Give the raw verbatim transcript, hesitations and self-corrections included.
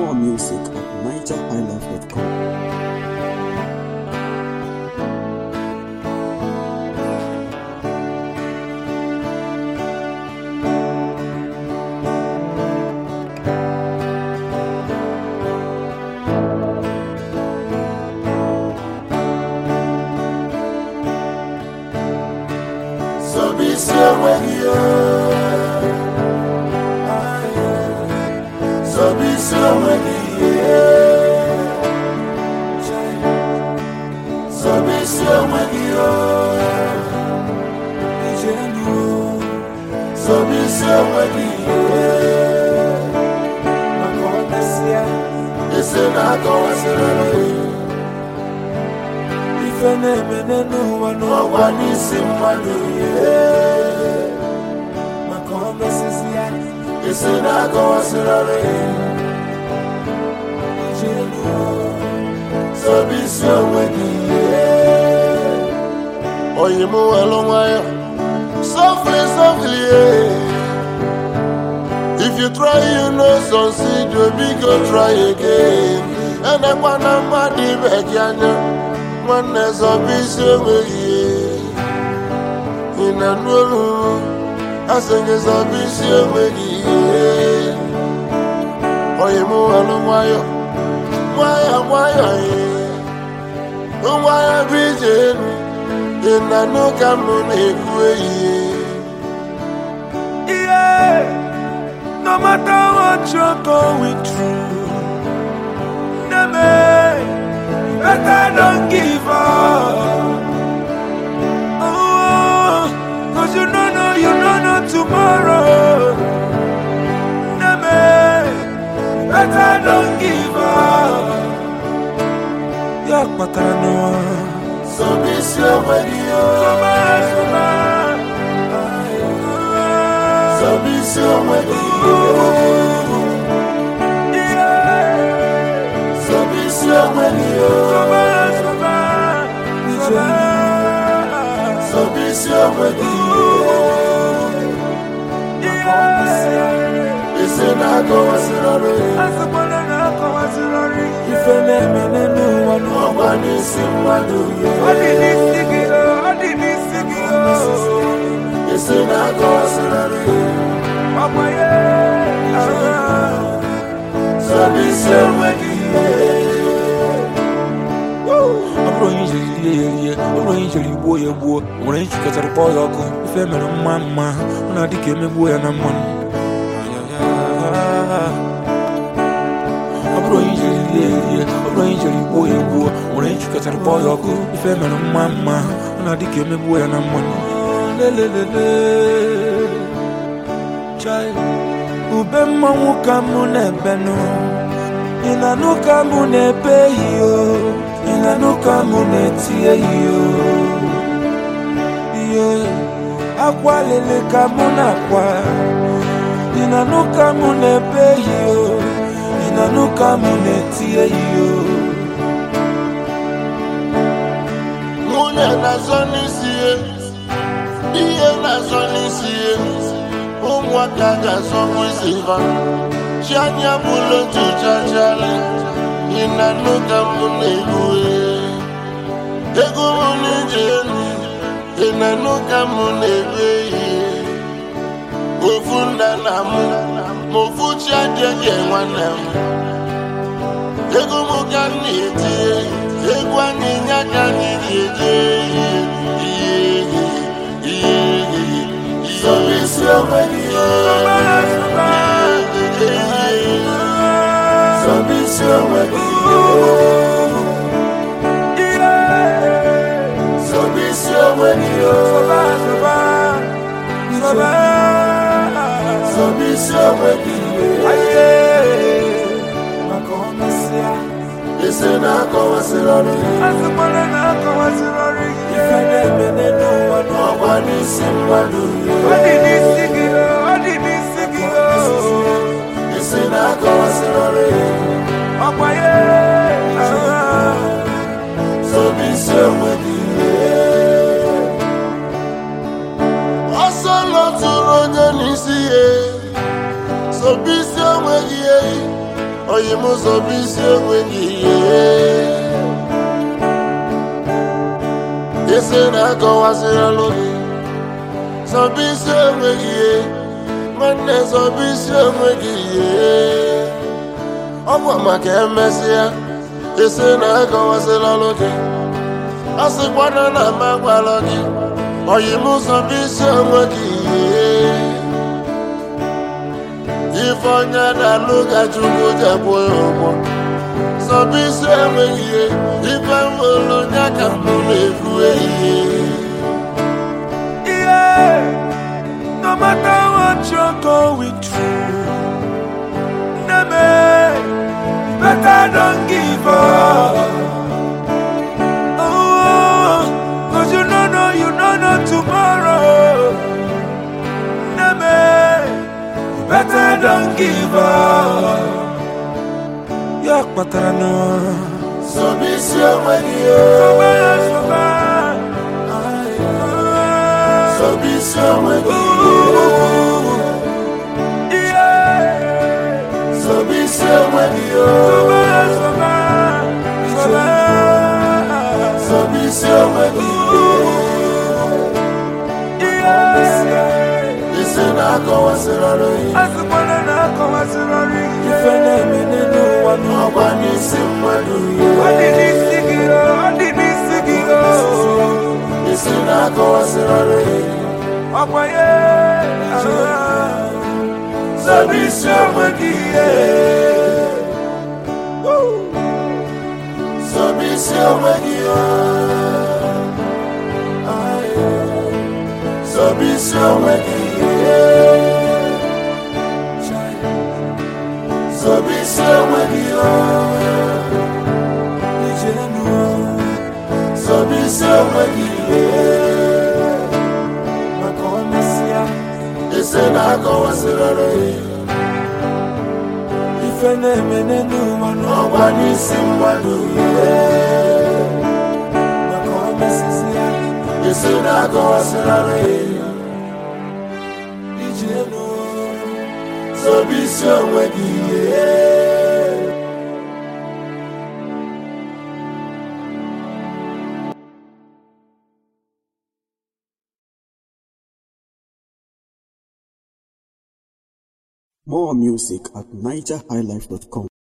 More music at niger high life dot com. So be still with you. So be still with you. So be still with you. So be still with you. Listen, I go and say, if I never know, no one is in my way. My comments is yet. Listen, I go and say, so be so with you. Oh, you move along, wire. Softly, softly. If you try, you know, succeed, you'll be go try again. And I want to money back, you one is a vision with you. In a new, I sing is a vision with you. Oh, you move along, wire. Why, why, why, why, vision? In a no come on yeah. No matter what you're going through, never, better don't give up. Oh, cause you don't know, you don't know tomorrow. Never, better don't give up. Yak patano. So be slow when you So be slow when you So be slow when you So be slow when you Listen, I go as a lorry. If I never know one, no one is in my way. What did he see? What did he see? Listen, I go as a lorry. So be so with you. I'm going to be I'm going to be boy, boy. When I get a boy, I'll go. If I'm a mamma, when I became a boy and a man. I'm going to be boy, boy. When I get a boy, I'll go. If I'm a mamma, when I became a boy and a man. Child, Ubema Mukamune Beno, in a Nukamune Peyo, in a Nukamune Tio. Yeah, Aqualele Kamunaqua, in a Nukamune Peyo, in a Nukamune Tio. Muna Nazonis, Dia Nazonis. Umwakaga somwisiva Chanya bulo tuchachale Ina nuka munegue Egu munijeni Ina nuka munegue Ufunda namu Mufucha dege wanamu Egu mugani eti Egu aninyaka nijeje So be slow when you So be slow when you So be slow when you So be slow when you Listen, I go as a lorry. If I never know what no one is in my way. What did he sing? What did he sing? Listen, I go as a lorry. So be so with you. Also, not to run and see. So be so with you. oyi m zọba isi enweghị ihe isi na-akọwasịrị alụ gị zọba isi enweghị ihe nwanne zọba isi enweghị ihe ọ bụ maka emesịa isi na-akọwasịrị alụ gị a sịkwana na m agwala gị oyi m zọba isi enweghị ihe ife onye na-alụ ka Chukwu jekwo ya ụgwọ zọba isi enweghị ihe ife nwere onye ka mbụ na-ekwu ehihie. Yeah, no matter what you're going through, never, better don't give up. Oh, cause you don't know, you don't know tomorrow. Never, better don't give up. Yak patrano, so be so many years. So be so many yeah. So be so many So be so many listen, I go as a lorry. As the one and I go as a lorry. If I never know one, no one is in my do. What did he see? What did he see? Listen, I go as a lorry. Apaye, so be so many So be so many So be so many So be so many So be so many Listen, I go as a lorry. if I never know No one is in my do. Listen, I go as a lorry. So be so many More music at niger high life dot com.